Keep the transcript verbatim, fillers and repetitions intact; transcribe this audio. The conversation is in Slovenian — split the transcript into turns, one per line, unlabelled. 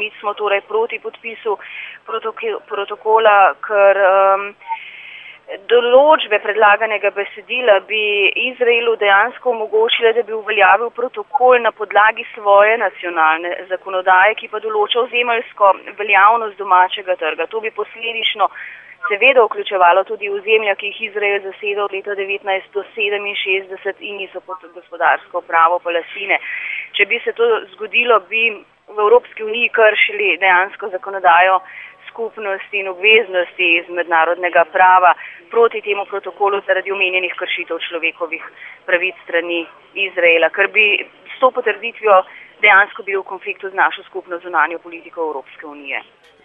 Mi smo torej proti podpisu protokola, ker um, določbe predlaganega besedila bi Izraelu dejansko omogočile, da bi uveljavil protokol na podlagi svoje nacionalne zakonodaje, ki pa določa ozemeljsko veljavnost domačega trga. To bi posledično seveda vključevalo tudi ozemlja, ki jih Izrael zasedal leta devetnajststo sedeminšestdeset in niso pod gospodarsko pravo Palestine. Če bi se to zgodilo, bi v Evropski uniji kršili dejansko zakonodajo skupnosti in obveznosti iz mednarodnega prava proti temu protokolu zaradi omenjenih kršitev človekovih pravic strani Izraela, ker bi s to potrditvijo dejansko bil v konfliktu z našo skupno zunanjo politiko Evropske unije.